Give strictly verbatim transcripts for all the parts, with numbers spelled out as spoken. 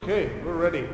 Okay, we're ready.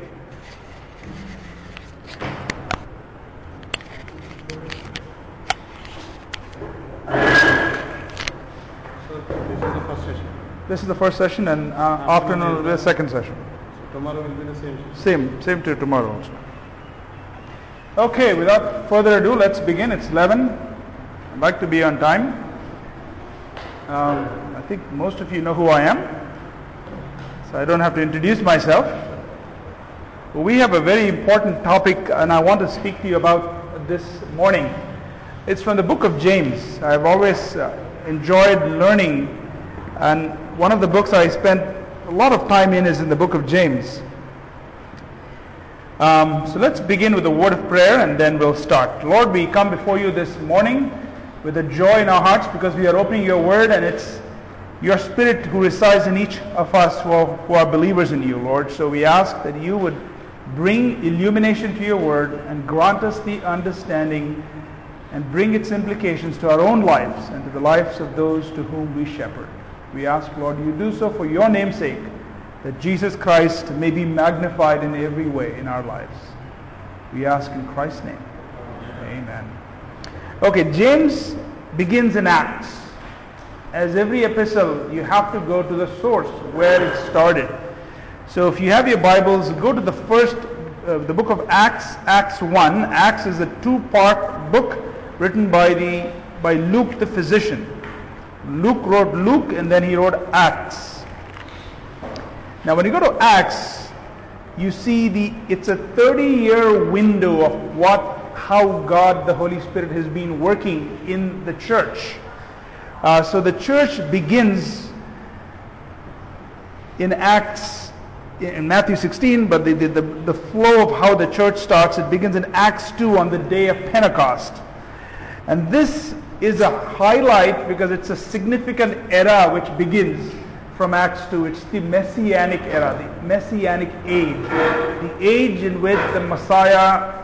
So this is the first session. This is the first session, and uh, afternoon will be the second session. So tomorrow will be the same session. Same, same to tomorrow also. Okay, without further ado, let's begin. It's eleven. I'd like to be on time. Um, I think most of you know who I am, so I don't have to introduce myself. We have a very important topic, and I want to speak to you about this morning. It's from the book of James. I've always uh, enjoyed learning, and one of the books I spent a lot of time in is in the book of James. Um, so let's begin with a word of prayer, and then we'll start. Lord, we come before you this morning with a joy in our hearts because we are opening your word, and it's your spirit who resides in each of us who are, who are believers in you, Lord. So we ask that you would bring illumination to your word and grant us the understanding and bring its implications to our own lives and to the lives of those to whom we shepherd. We ask, Lord, you do so for your name's sake, that Jesus Christ may be magnified in every way in our lives. We ask in Christ's name. Amen. Okay, James begins in Acts. As every epistle, you have to go to the source where it started. So if you have your Bibles, go to the first, uh, the book of Acts, Acts one. Acts is a two-part book written by the by Luke the physician. Luke wrote Luke, and then he wrote Acts. Now when you go to Acts, you see the it's a thirty-year window of what how God the Holy Spirit has been working in the church. Uh, so the church begins in Acts in Matthew sixteen, but the, the, the, the flow of how the church starts, it begins in Acts two on the day of Pentecost. And this is a highlight because it's a significant era which begins from Acts two. It's the Messianic era, the Messianic age, the age in which the Messiah's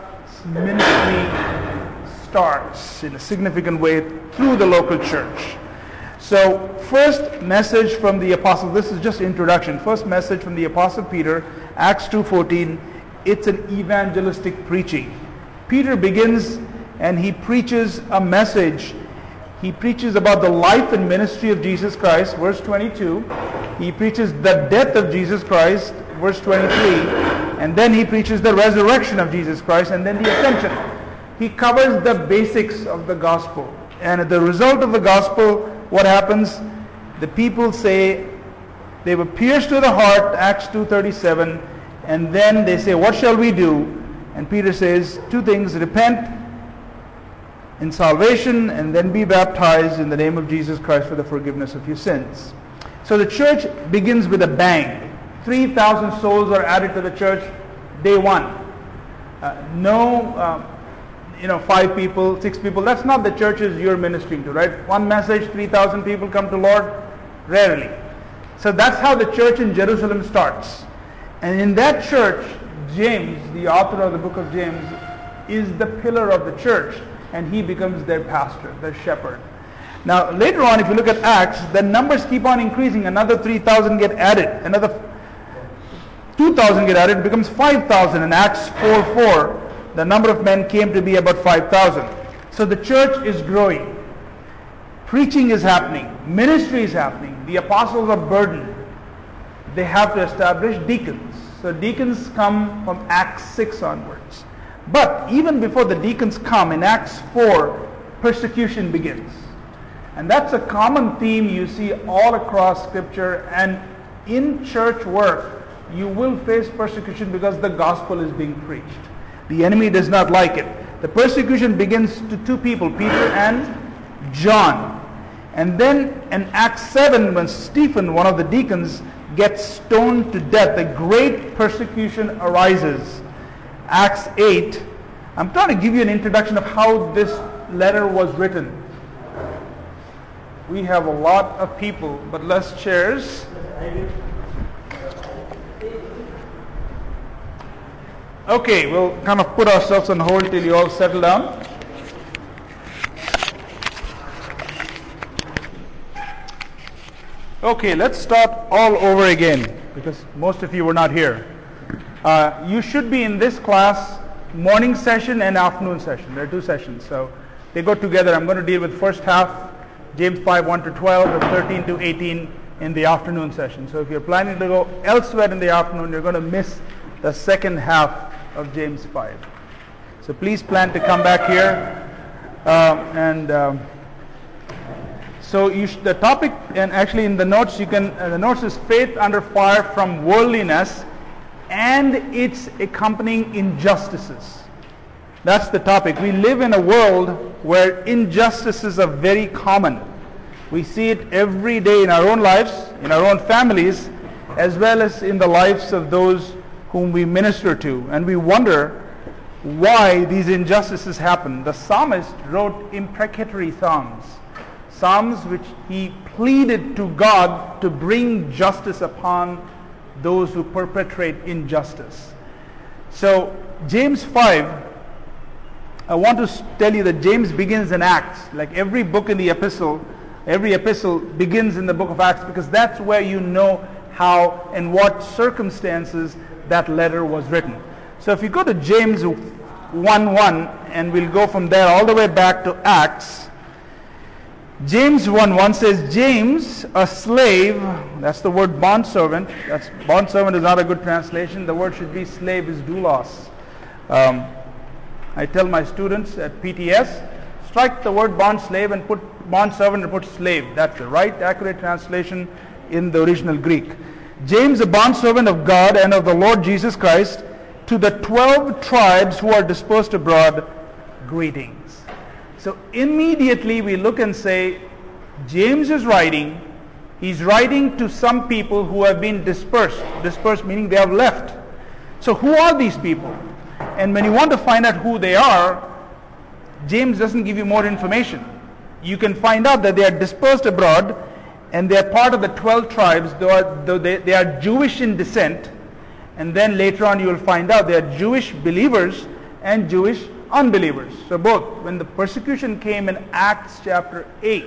ministry starts in a significant way through the local church. So, first message from the apostle, this is just introduction. First message from the apostle Peter, Acts two fourteen, it's an evangelistic preaching. Peter begins and he preaches a message. He preaches about the life and ministry of Jesus Christ, verse twenty-two. He preaches the death of Jesus Christ, verse twenty-three. And then he preaches the resurrection of Jesus Christ, and then the ascension. He covers the basics of the gospel. And as the result of the gospel, what happens? The people say they were pierced to the heart, Acts two thirty-seven, and then they say, what shall we do? And Peter says two things: repent in salvation, and then be baptized in the name of Jesus Christ for the forgiveness of your sins. So the church begins with a bang. three thousand souls are added to the church day one. Uh, no uh, you know, five people, six people. That's not the churches you're ministering to, right? One message, three thousand people come to Lord? Rarely. So that's how the church in Jerusalem starts. And in that church, James, the author of the book of James, is the pillar of the church, and he becomes their pastor, their shepherd. Now, later on, if you look at Acts, the numbers keep on increasing. Another three thousand get added. Another two thousand get added. It becomes five thousand. In Acts four four, the number of men came to be about five thousand. So the church is growing. Preaching is happening. Ministry is happening. The apostles are burdened. They have to establish deacons. So deacons come from Acts six onwards. But even before the deacons come, in Acts four, persecution begins. And that's a common theme you see all across Scripture. And in church work, you will face persecution because the gospel is being preached. The enemy does not like it. The persecution begins to two people, Peter and John. And then in Acts seven, when Stephen, one of the deacons, gets stoned to death, a great persecution arises. Acts eight, I'm trying to give you an introduction of how this letter was written. We have a lot of people, but less chairs. Okay, we'll kind of put ourselves on hold till you all settle down. Okay, let's start all over again because most of you were not here. Uh, you should be in this class morning session and afternoon session. There are two sessions, so they go together. I'm going to deal with first half, James five, one to twelve, and thirteen to eighteen in the afternoon session. So if you're planning to go elsewhere in the afternoon, you're going to miss the second half of James five. So please plan to come back here. Uh, and um, so you sh- the topic, and actually in the notes, you can uh, the notes is faith under fire from worldliness and its accompanying injustices. That's the topic. We live in a world where injustices are very common. We see it every day in our own lives, in our own families, as well as in the lives of those whom we minister to. And we wonder why these injustices happen. The psalmist wrote imprecatory psalms, psalms which he pleaded to God to bring justice upon those who perpetrate injustice. So James five, I want to tell you that James begins in Acts. Like every book in the epistle, every epistle begins in the book of Acts, because that's where you know how and what circumstances that letter was written. So if you go to James one one, and we'll go from there all the way back to Acts. James one one says, James, a slave, that's the word bondservant. That's bondservant is not a good translation. The word should be slave, is doulos. Um, I tell my students at P T S, strike the word bond slave and put bondservant and put slave. That's the right accurate translation in the original Greek. James, a bondservant of God and of the Lord Jesus Christ, to the twelve tribes who are dispersed abroad, greetings. So immediately we look and say, James is writing, he's writing to some people who have been dispersed. Dispersed meaning they have left. So who are these people? And when you want to find out who they are, James doesn't give you more information. You can find out that they are dispersed abroad and they are part of the twelve tribes, though they, they are Jewish in descent. And then later on you will find out they are Jewish believers and Jewish unbelievers. So both. When the persecution came in Acts chapter eight,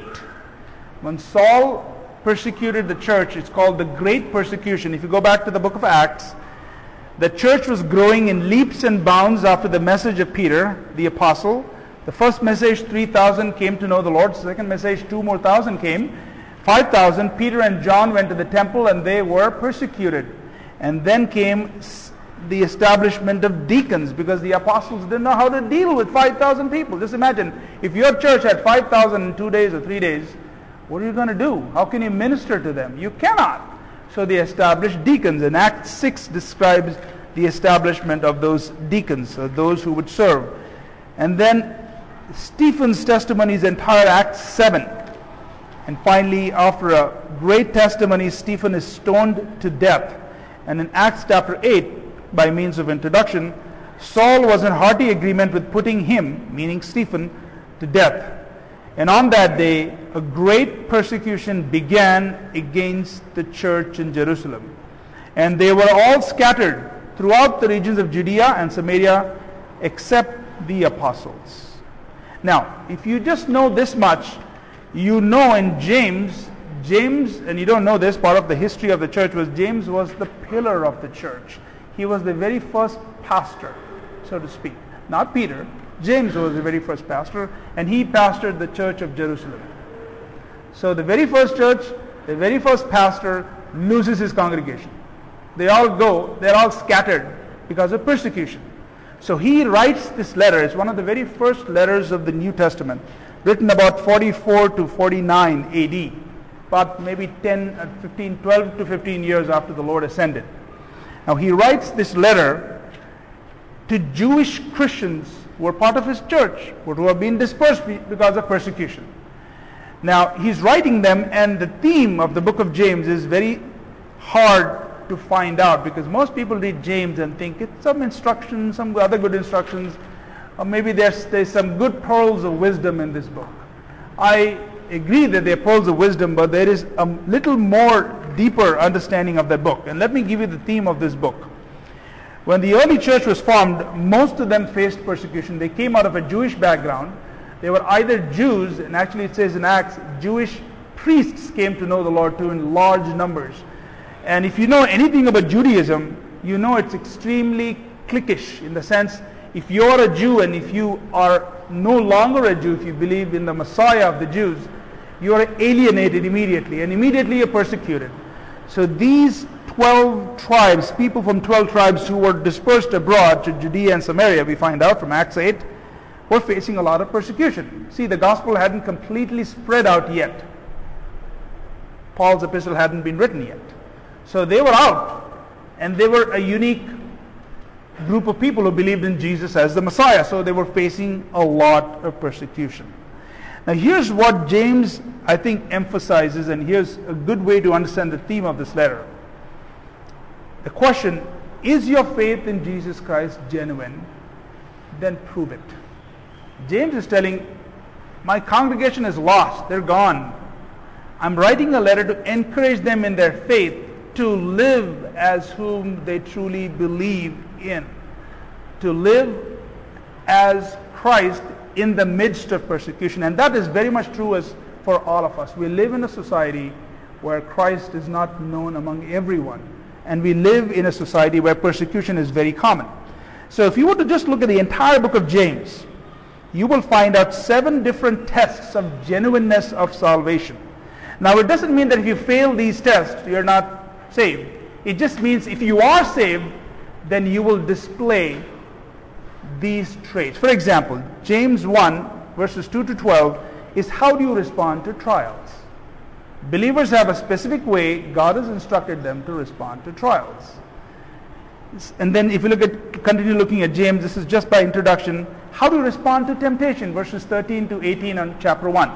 when Saul persecuted the church, it's called the Great Persecution. If you go back to the book of Acts, the church was growing in leaps and bounds after the message of Peter, the apostle. The first message, three thousand came to know the Lord. Second message, two more thousand came. five thousand, Peter and John went to the temple and they were persecuted. And then came the establishment of deacons, because the apostles didn't know how to deal with five thousand people. Just imagine, if your church had five thousand in two days or three days, what are you going to do? How can you minister to them? You cannot. So they established deacons. And Acts six describes the establishment of those deacons, or those who would serve. And then Stephen's testimony is entire Acts seven. And finally, after a great testimony, Stephen is stoned to death. And in Acts chapter eight, by means of introduction, Saul was in hearty agreement with putting him, meaning Stephen, to death. And on that day, a great persecution began against the church in Jerusalem. And they were all scattered throughout the regions of Judea and Samaria, except the apostles. Now, if you just know this much, you know in James, James, and you don't know this, part of the history of the church was James was the pillar of the church. He was the very first pastor, so to speak. Not Peter. James was the very first pastor, and he pastored the church of Jerusalem. So the very first church, the very first pastor loses his congregation. They all go, they're all scattered because of persecution. So he writes this letter. It's one of the very first letters of the New Testament, written about forty-four to forty-nine A D, about maybe ten, fifteen, twelve to fifteen years after the Lord ascended. Now he writes this letter to Jewish Christians who were part of his church, but who have been dispersed because of persecution. Now he's writing them, and the theme of the book of James is very hard to find out, because most people read James and think it's some instruction, some other good instructions, or maybe there's, there's some good pearls of wisdom in this book. I agree that there are pearls of wisdom, but there is a little more deeper understanding of the book. And let me give you the theme of this book. When the early church was formed, most of them faced persecution. They came out of a Jewish background. They were either Jews, and actually it says in Acts, Jewish priests came to know the Lord too in large numbers. And if you know anything about Judaism, you know it's extremely cliquish in the sense, if you're a Jew and if you are no longer a Jew, if you believe in the Messiah of the Jews, you are alienated immediately, and immediately you're persecuted. So these twelve tribes, people from twelve tribes who were dispersed abroad to Judea and Samaria, we find out from Acts eight, were facing a lot of persecution. See, the gospel hadn't completely spread out yet. Paul's epistle hadn't been written yet. So they were out, and they were a unique group of people who believed in Jesus as the Messiah. So they were facing a lot of persecution. Now here's what James, I think, emphasizes, and here's a good way to understand the theme of this letter. The question, is your faith in Jesus Christ genuine? Then prove it. James is telling, my congregation is lost, they're gone. I'm writing a letter to encourage them in their faith, to live as whom they truly believe in. To live as Christ in the midst of persecution. And that is very much true as for all of us. We live in a society where Christ is not known among everyone. And we live in a society where persecution is very common. So if you were to just look at the entire book of James, you will find out seven different tests of genuineness of salvation. Now it doesn't mean that if you fail these tests, you're not saved. It just means if you are saved, then you will display these traits. For example, James one, verses two to twelve, is how do you respond to trials? Believers have a specific way God has instructed them to respond to trials. And then if you look at, continue looking at James, this is just by introduction. How do you respond to temptation? Verses thirteen to eighteen on chapter one.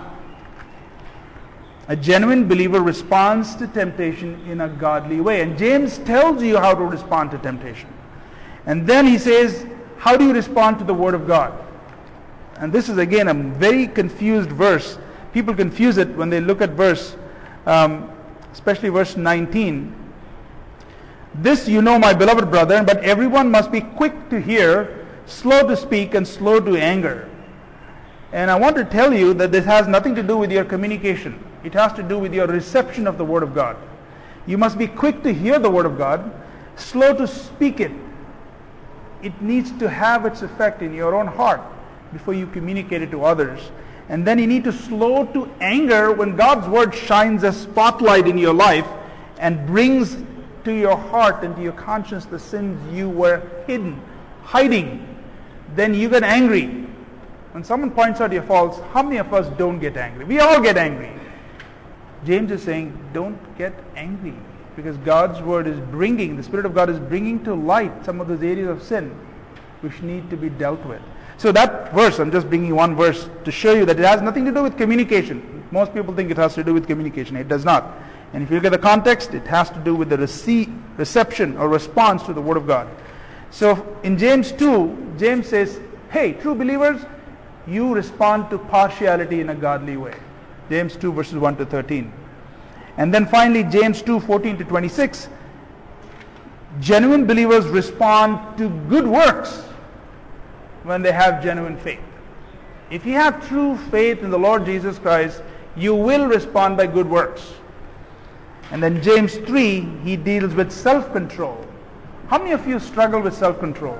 A genuine believer responds to temptation in a godly way. And James tells you how to respond to temptation. And then he says, how do you respond to the Word of God? And this is again a very confused verse. People confuse it when they look at verse, um, especially verse nineteen. This you know, my beloved brethren, but everyone must be quick to hear, slow to speak, and slow to anger. And I want to tell you that this has nothing to do with your communication. It has to do with your reception of the Word of God. You must be quick to hear the Word of God, slow to speak it. It needs to have its effect in your own heart before you communicate it to others. And then you need to slow to anger when God's Word shines a spotlight in your life and brings to your heart and to your conscience the sins you were hidden, hiding. Then you get angry. When someone points out your faults, how many of us don't get angry? We all get angry. James is saying, don't get angry, because God's Word is bringing, the Spirit of God is bringing to light some of those areas of sin which need to be dealt with. So that verse, I'm just bringing one verse to show you that it has nothing to do with communication. Most people think it has to do with communication. It does not. And if you look at the context, it has to do with the rece- reception or response to the Word of God. So in James two, James says, hey, true believers, you respond to partiality in a godly way. James two verses one to thirteen. And then finally James two fourteen to twenty-six. Genuine believers respond to good works when they have genuine faith. If you have true faith in the Lord Jesus Christ, you will respond by good works. And then James three, he deals with self-control. How many of you struggle with self-control?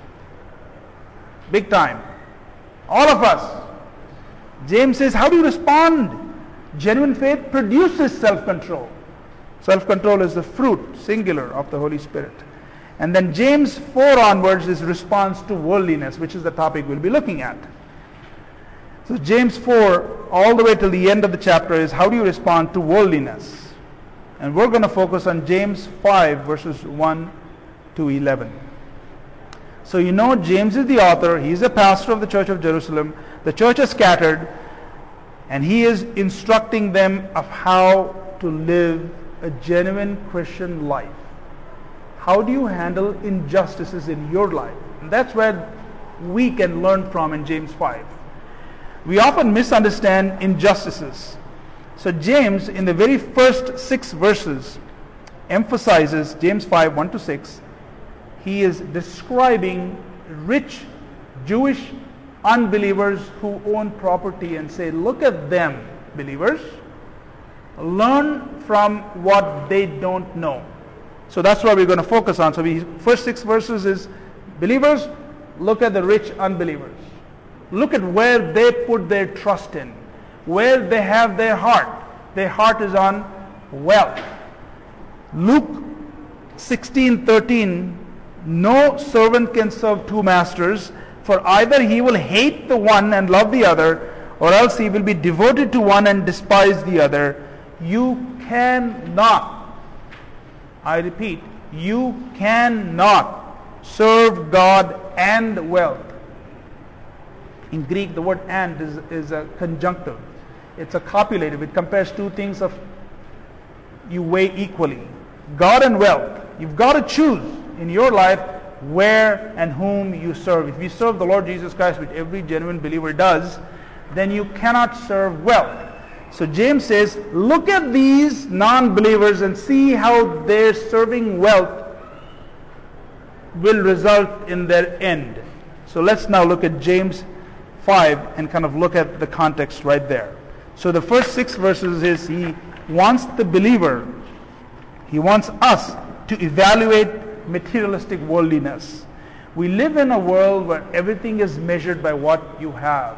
Big time. All of us. James says, how do you respond? Genuine faith produces self-control. Self-control is the fruit, singular, of the Holy Spirit. And then James four onwards is response to worldliness, which is the topic we'll be looking at. So James four, all the way till the end of the chapter, is how do you respond to worldliness? And we're going to focus on James five, verses one to eleven. So you know James is the author, he's a pastor of the church of Jerusalem. The church is scattered, and he is instructing them of how to live a genuine Christian life. How do you handle injustices in your life? And that's where we can learn from in James five. We often misunderstand injustices. So James, in the very first six verses, emphasizes, James five, one to six, he is describing rich Jewish unbelievers who own property and say, look at them, believers. Learn from what they don't know. So that's what we're going to focus on. So we first six verses is believers, look at the rich unbelievers. Look at where they put their trust in, where they have their heart. Their heart is on wealth. Luke sixteen thirteen, no servant can serve two masters, for either he will hate the one and love the other, or else he will be devoted to one and despise the other. You cannot, I repeat, you cannot serve God and wealth. In Greek, the word and is, is a conjunctive. It's a copulative. It compares two things of you weigh equally. God and wealth. You've got to choose in your life where and whom you serve. If you serve the Lord Jesus Christ, which every genuine believer does, then you cannot serve wealth. So James says, look at these non-believers and see how their serving wealth will result in their end. So let's now look at James five and kind of look at the context right there. So the first six verses is he wants the believer, he wants us to evaluate materialistic worldliness. We live in a world where everything is measured by what you have.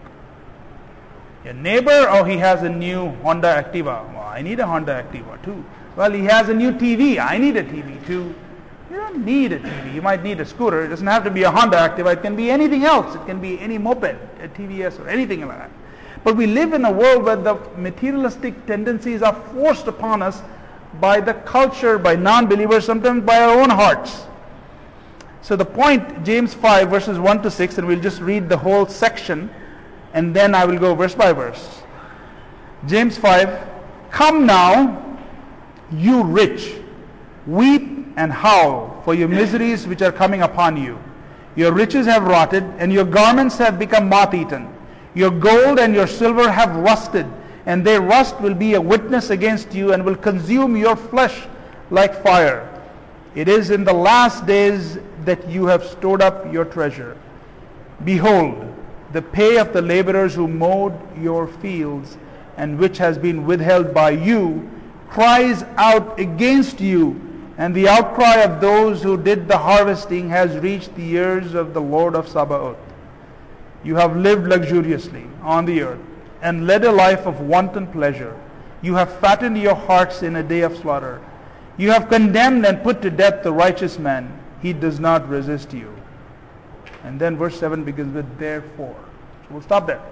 Your neighbor, oh, he has a new Honda Activa. Well, I need a Honda Activa too. Well, he has a new T V. I need a T V too. You don't need a T V. You might need a scooter. It doesn't have to be a Honda Activa. It can be anything else. It can be any moped, a T V S or anything like that. But we live in a world where the materialistic tendencies are forced upon us by the culture, by non-believers, sometimes by our own hearts. So the point, James five verses one to six, and we'll just read the whole section and then I will go verse by verse. James five, come now, you rich, weep and howl for your miseries which are coming upon you. Your riches have rotted, and your garments have become moth-eaten. Your gold and your silver have rusted, and their rust will be a witness against you and will consume your flesh like fire. It is in the last days that you have stored up your treasure. Behold, the pay of the laborers who mowed your fields, and which has been withheld by you, cries out against you, and the outcry of those who did the harvesting has reached the ears of the Lord of Sabaoth. You have lived luxuriously on the earth, and led a life of wanton pleasure. You have fattened your hearts in a day of slaughter. You have condemned and put to death the righteous man. He does not resist you. And then verse seven begins with therefore. So we'll stop there.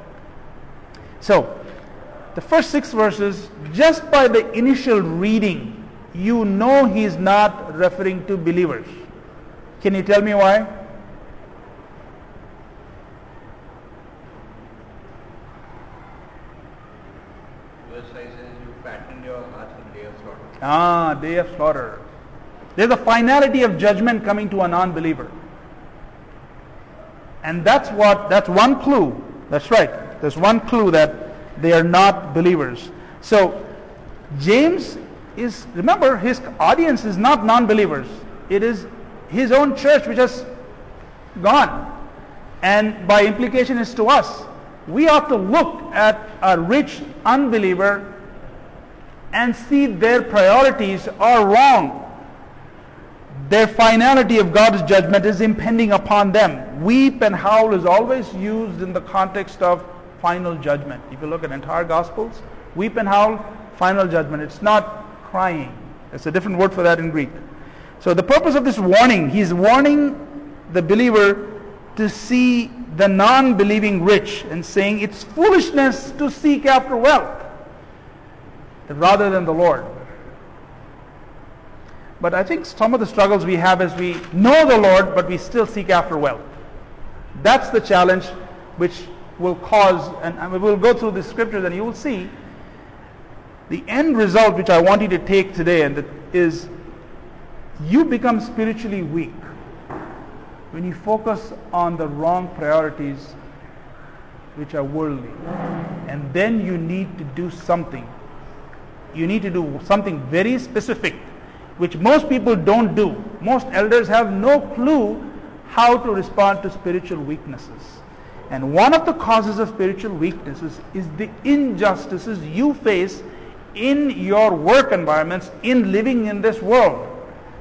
So, the first six verses, just by the initial reading, you know he's not referring to believers. Can you tell me why? Verse five says, you fattened your hearts in the day of slaughter. Ah, day of slaughter. There's a finality of judgment coming to a non-believer. And that's what, that's one clue. That's right. There's one clue that they are not believers. So, James is, remember, his audience is not non-believers. It is his own church which has gone. And by implication is to us. We ought to look at a rich unbeliever and see their priorities are wrong. Their finality of God's judgment is impending upon them. Weep and howl is always used in the context of final judgment. If you look at entire Gospels, weep and howl, final judgment. It's not crying. There's a different word for that in Greek. So the purpose of this warning, he's warning the believer to see the non-believing rich and saying it's foolishness to seek after wealth rather than the Lord. But I think some of the struggles we have is we know the Lord, but we still seek after wealth. That's the challenge which will cause, and we'll go through the scriptures and you will see the end result which I want you to take today, and that is you become spiritually weak when you focus on the wrong priorities which are worldly. And then you need to do something. You need to do something very specific, which most people don't do. Most elders have no clue how to respond to spiritual weaknesses. And one of the causes of spiritual weaknesses is the injustices you face in your work environments, in living in this world.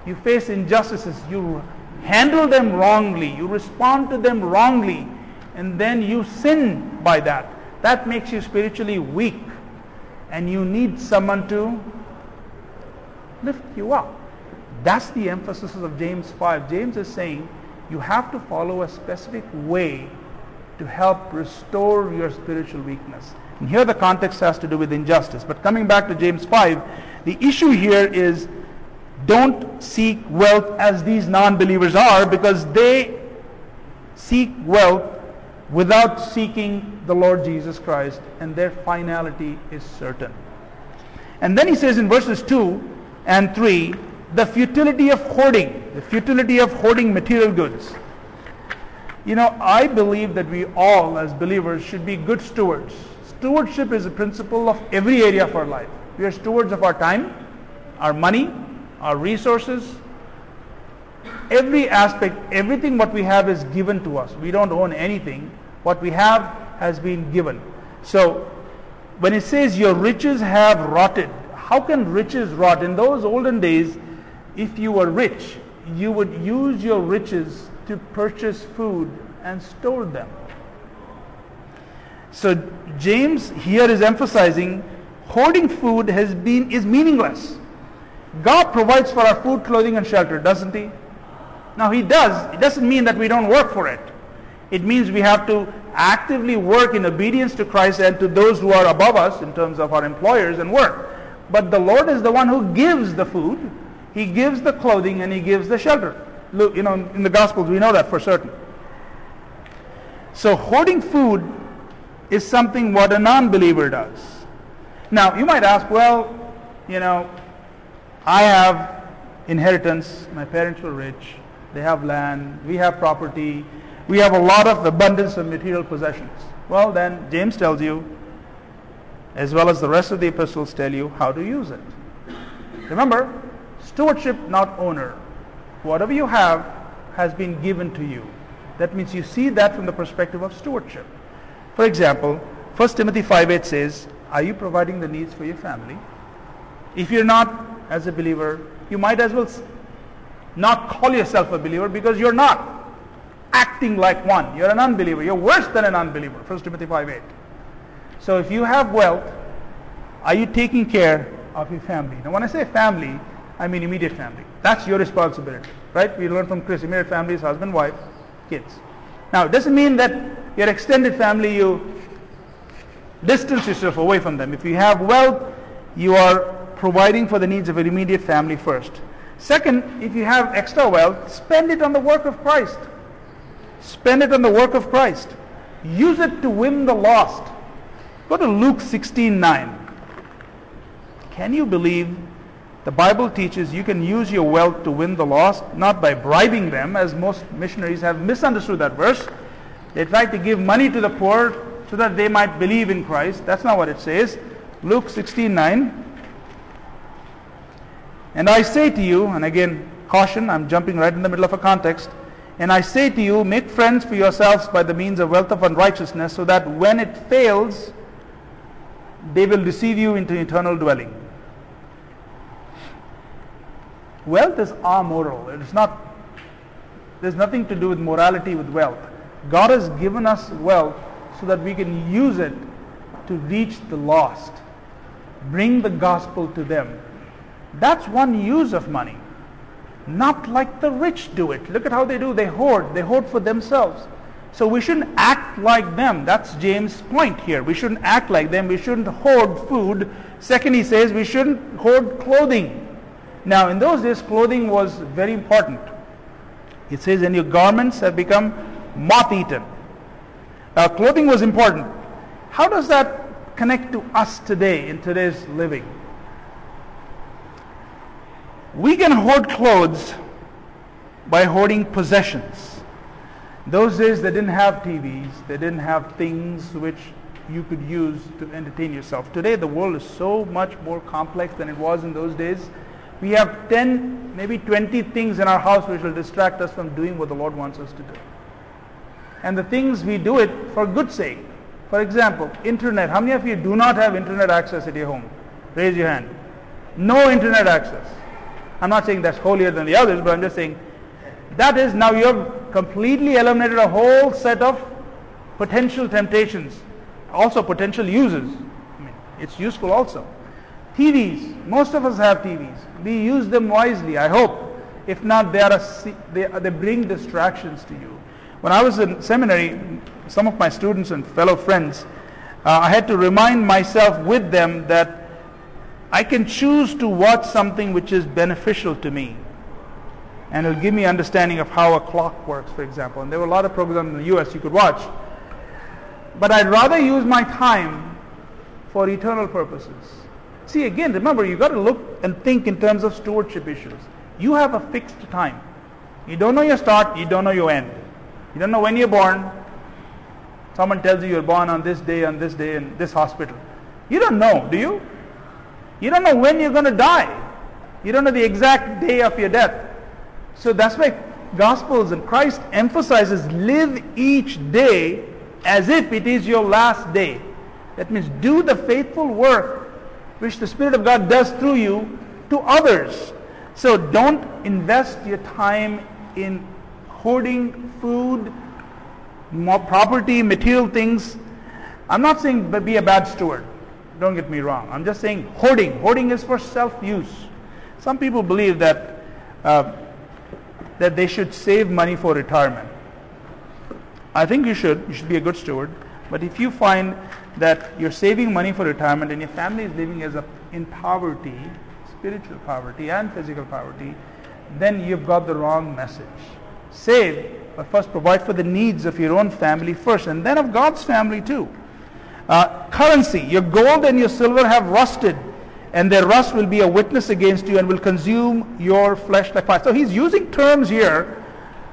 you face injustices, you handle them wrongly, you respond to them wrongly, and then you sin by that. That makes you spiritually weak, and you need someone to lift you up. That's the emphasis of James five. James is saying you have to follow a specific way to help restore your spiritual weakness. And here the context has to do with injustice. But coming back to James five, the issue here is don't seek wealth as these non-believers are, because they seek wealth without seeking the Lord Jesus Christ, and their finality is certain. And then he says in verses two and three, the futility of hoarding, the futility of hoarding material goods. You know, I believe that we all as believers should be good stewards. Stewardship is a principle of every area of our life. We are stewards of our time, our money, our resources, every aspect, everything what we have is given to us. We don't own anything. What we have has been given. So when it says your riches have rotted, how can riches rot? In those olden days, if you were rich, you would use your riches to purchase food and store them. So James here is emphasizing hoarding food has been is meaningless. God provides for our food, clothing, and shelter, doesn't He? Now He does. It doesn't mean that we don't work for it. It means we have to actively work in obedience to Christ and to those who are above us in terms of our employers and work. But the Lord is the one who gives the food, He gives the clothing, and He gives the shelter. Look, you know, in the Gospels we know that for certain. So hoarding food is something what a non-believer does. Now you might ask, well, you know, I have inheritance, my parents were rich, they have land, we have property, we have a lot of abundance of material possessions. Well then, James tells you, as well as the rest of the epistles tell you, how to use it. Remember, stewardship, not owner. Whatever you have has been given to you. That means you see that from the perspective of stewardship. For example, First Timothy five eight says, are you providing the needs for your family? If you're not, as a believer, you might as well not call yourself a believer, because you're not acting like one. You're an unbeliever. You're worse than an unbeliever. First Timothy five eight. So if you have wealth, are you taking care of your family? Now when I say family, I mean immediate family. That's your responsibility, right? We learn from Chris, immediate family is husband, wife, kids. Now it doesn't mean that your extended family, you distance yourself away from them. If you have wealth, you are providing for the needs of your immediate family first. Second, if you have extra wealth, spend it on the work of Christ. Spend it on the work of Christ. Use it to win the lost. Go to Luke sixteen nine. Can you believe the Bible teaches you can use your wealth to win the lost, not by bribing them, as most missionaries have misunderstood that verse. They try to give money to the poor so that they might believe in Christ. That's not what it says. Luke sixteen nine. And I say to you, and again, caution, I'm jumping right in the middle of a context. And I say to you, make friends for yourselves by the means of wealth of unrighteousness, so that when it fails, they will receive you into eternal dwelling. Wealth is amoral. It is not, there's nothing to do with morality with wealth. God has given us wealth so that we can use it to reach the lost, bring the gospel to them. That's one use of money. Not like the rich do it. Look at how they do. They hoard. They hoard for themselves. So we shouldn't act like them. That's James' point here. We shouldn't act like them. We shouldn't hoard food. Second, he says we shouldn't hoard clothing. Now, in those days, clothing was very important. It says, and your garments have become moth-eaten. Now, clothing was important. How does that connect to us today, in today's living? We can hoard clothes by hoarding possessions. Those days they didn't have T Vs, they didn't have things which you could use to entertain yourself. Today the world is so much more complex than it was in those days. We have ten, maybe twenty things in our house which will distract us from doing what the Lord wants us to do. And the things we do it for good sake. For example, internet. How many of you do not have internet access at your home? Raise your hand. No internet access. I'm not saying that's holier than the others, but I'm just saying that is now you've completely eliminated a whole set of potential temptations, also potential uses. I mean, it's useful also. T Vs, most of us have T Vs. We use them wisely, I hope. If not, they, are a, they, they bring distractions to you. When I was in seminary, some of my students and fellow friends, uh, I had to remind myself with them that I can choose to watch something which is beneficial to me. And it'll give me understanding of how a clock works, for example. And there were a lot of programs in the U S you could watch. But I'd rather use my time for eternal purposes. See, again, remember, you've got to look and think in terms of stewardship issues. You have a fixed time. You don't know your start, you don't know your end. You don't know when you're born. Someone tells you you're born on this day, on this day, in this hospital. You don't know, do you? You don't know when you're going to die. You don't know the exact day of your death. So that's why Gospels and Christ emphasizes live each day as if it is your last day. That means do the faithful work which the Spirit of God does through you to others. So don't invest your time in hoarding food, more property, material things. I'm not saying be a bad steward. Don't get me wrong. I'm just saying hoarding. Hoarding is for self-use. Some people believe that uh, that they should save money for retirement. I think you should. You should be a good steward. But if you find that you're saving money for retirement and your family is living as a, in poverty, spiritual poverty and physical poverty, then you've got the wrong message. Save, but first provide for the needs of your own family first, and then of God's family too. Uh, currency, your gold and your silver have rusted, and their rust will be a witness against you and will consume your flesh like fire. So he's using terms here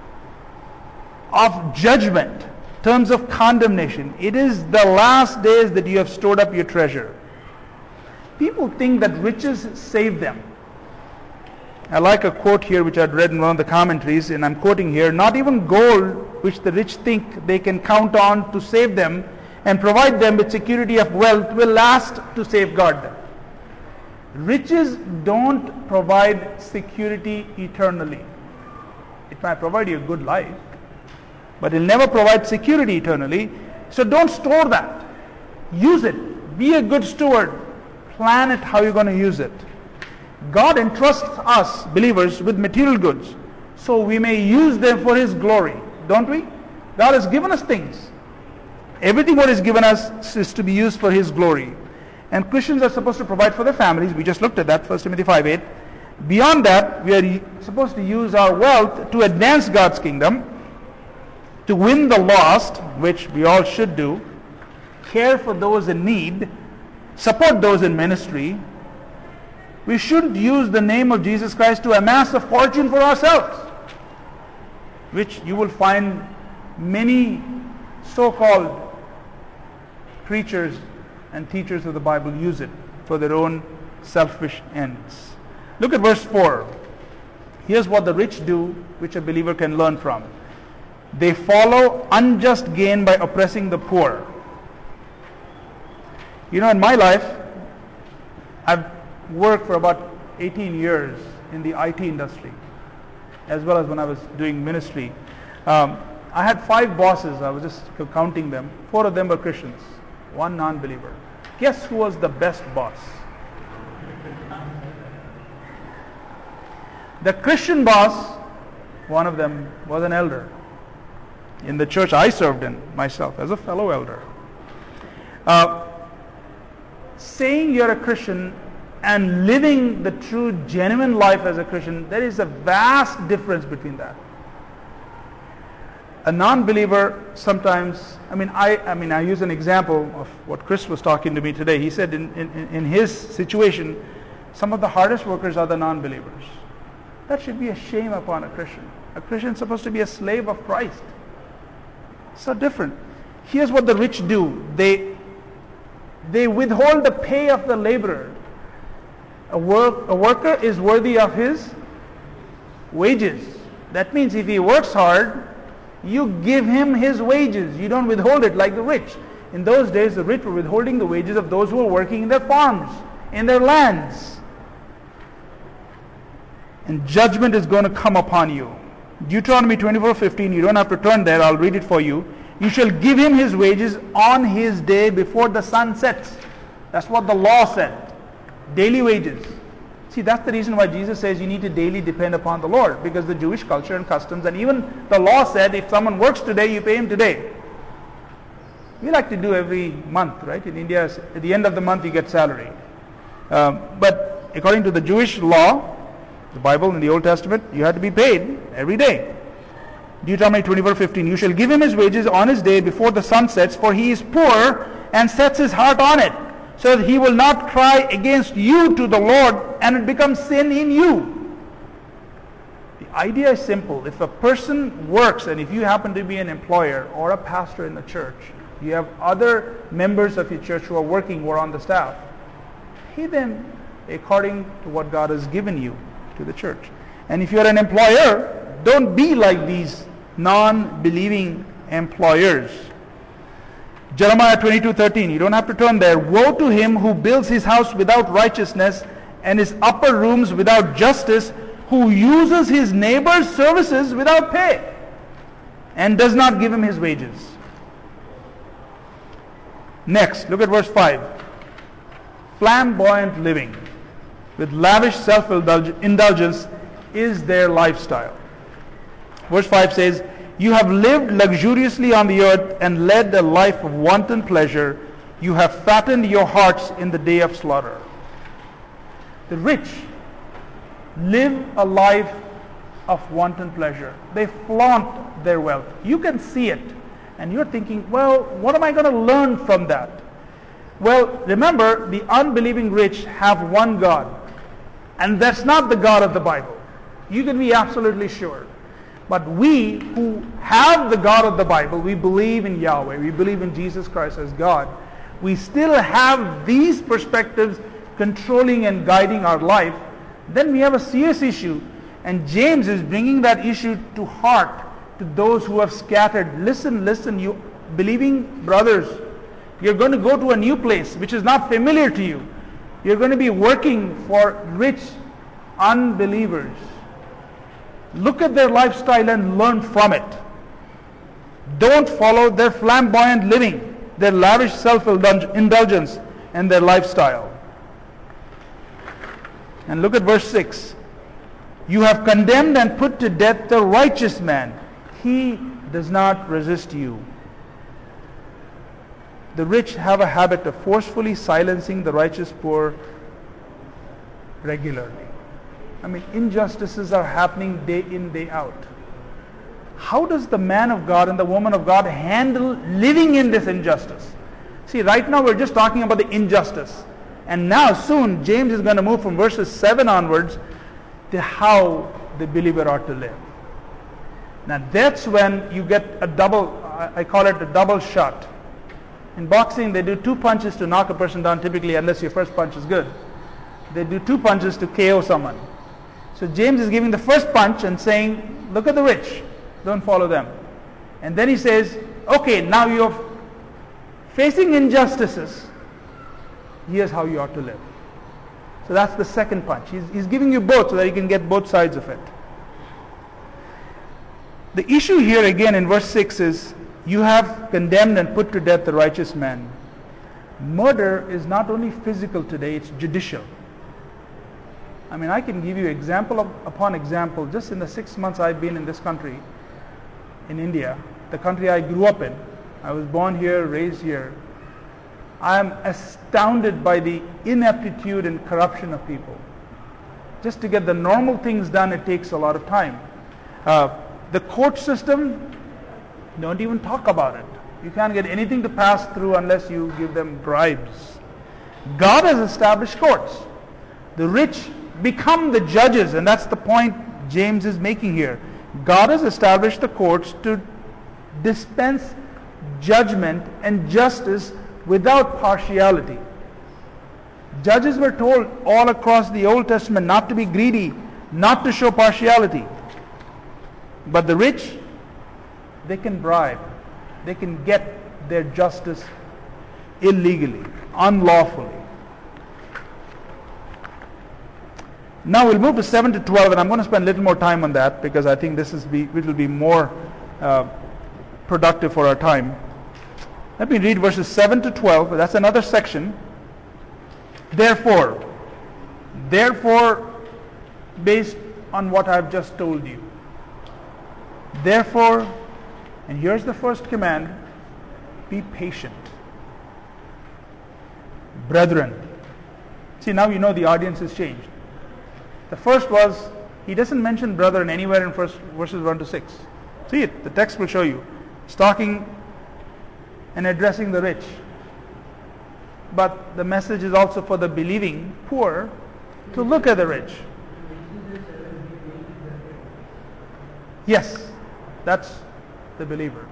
of judgment, terms of condemnation. It is the last days that you have stored up your treasure. People think that riches save them. I like a quote here which I'd read in one of the commentaries, and I'm quoting here, not even gold which the rich think they can count on to save them and provide them with security of wealth will last to safeguard them. Riches don't provide security eternally. It might provide you a good life, but it'll never provide security eternally. So don't store that. Use it. Be a good steward. Plan it how you're going to use it. God entrusts us, believers, with material goods, so we may use them for His glory. Don't we? God has given us things. Everything what is given us is to be used for His glory. And Christians are supposed to provide for their families. We just looked at that, First Timothy five eight. Beyond that, we are supposed to use our wealth to advance God's kingdom, to win the lost, which we all should do, care for those in need, support those in ministry. We shouldn't use the name of Jesus Christ to amass a fortune for ourselves, which you will find many so-called preachers and teachers of the Bible use it for their own selfish ends. Look at verse four. Here's what the rich do, which a believer can learn from. They follow unjust gain by oppressing the poor. You know, in my life, I've worked for about eighteen years in the I T industry, as well as when I was doing ministry. Um, I had five bosses. I was just counting them. Four of them were Christians, one non-believer. Guess who was the best boss? The Christian boss, one of them was an elder in the church I served in myself as a fellow elder. Uh, saying you're a Christian and living the true, genuine life as a Christian, there is a vast difference between that. A non-believer sometimes, I mean, I, I mean, I use an example of what Chris was talking to me today. He said in, in, in his situation, some of the hardest workers are the non-believers. That should be a shame upon a Christian. A Christian is supposed to be a slave of Christ. So different. Here's what the rich do. They, they withhold the pay of the laborer. A, work, a worker is worthy of his wages. That means if he works hard, you give him his wages. You don't withhold it like the rich. In those days, the rich were withholding the wages of those who were working in their farms, in their lands. and judgment is going to come upon you. Deuteronomy twenty-four fifteen, you don't have to turn there, I'll read it for you. You shall give him his wages on his day before the sun sets. That's what the law said. Daily wages. See, that's the reason why Jesus says you need to daily depend upon the Lord, because the Jewish culture and customs, and even the law said if someone works today, you pay him today. We like to do every month, right? In India, at the end of the month you get salary. Um, but according to the Jewish law, the Bible in the Old Testament, you had to be paid every day. Deuteronomy twenty-four fifteen, you shall give him his wages on his day before the sun sets, for he is poor and sets his heart on it, so that he will not cry against you to the Lord, and it becomes sin in you. The idea is simple. If a person works, and if you happen to be an employer or a pastor in the church, you have other members of your church who are working, who are on the staff, pay them according to what God has given you to the church. And if you're an employer, don't be like these non-believing employers. Jeremiah twenty-two thirteen, you don't have to turn there. Woe to him who builds his house without righteousness and his upper rooms without justice, who uses his neighbor's services without pay and does not give him his wages. Next, look at verse five. Flamboyant living with lavish self-indulgence is their lifestyle. Verse five says, you have lived luxuriously on the earth and led a life of wanton pleasure. You have fattened your hearts in the day of slaughter. The rich live a life of wanton pleasure. They flaunt their wealth. You can see it. And you're thinking, well, what am I going to learn from that? Well, remember, the unbelieving rich have one God. And that's not the God of the Bible. You can be absolutely sure. But we who have the God of the Bible, we believe in Yahweh, we believe in Jesus Christ as God, we still have these perspectives controlling and guiding our life, then we have a serious issue. And James is bringing that issue to heart to those who have scattered. Listen, listen, you believing brothers, you're going to go to a new place which is not familiar to you. You're going to be working for rich unbelievers. Look at their lifestyle and learn from it. Don't follow their flamboyant living, their lavish self-indulgence, and their lifestyle. And look at verse six. You have condemned and put to death the righteous man. He does not resist you. The rich have a habit of forcefully silencing the righteous poor regularly. I mean, injustices are happening day in, day out. How does the man of God and the woman of God handle living in this injustice? See, right now we're just talking about the injustice. And now soon James is going to move from verses seven onwards to how the believer ought to live. Now that's when you get a double, I call it a double shot. In boxing they do two punches to knock a person down typically, unless your first punch is good. They do two punches to K O someone. So James is giving the first punch and saying, look at the rich, don't follow them. And then he says, okay, now you're facing injustices, here's how you ought to live. So that's the second punch. He's, he's giving you both so that you can get both sides of it. The issue here again in verse six is, you have condemned and put to death the righteous man. Murder is not only physical today, it's judicial. I mean, I can give you example of, upon example. Just in the six months I've been in this country, in India, the country I grew up in. I was born here, raised here. I am astounded by the ineptitude and corruption of people. Just to get the normal things done, it takes a lot of time. Uh, the court system, don't even talk about it. You can't get anything to pass through unless you give them bribes. God has established courts. The rich become the judges, and that's the point James is making here. God has established the courts to dispense judgment and justice without partiality. Judges were told all across the Old Testament not to be greedy, not to show partiality. But the rich, they can bribe. They can get their justice illegally, unlawfully. Now we'll move to seven to twelve, and I'm going to spend a little more time on that because I think this is be, it will be more uh, productive for our time. Let me read verses seven to twelve. That's another section. Therefore, therefore, based on what I've just told you. Therefore, and here's the first command, be patient. Brethren. See, now you know the audience has changed. The first was, he doesn't mention brethren anywhere in first verses one to six. See it, the text will show you. He's talking and addressing the rich. But the message is also for the believing poor to look at the rich. Yes, that's the believer.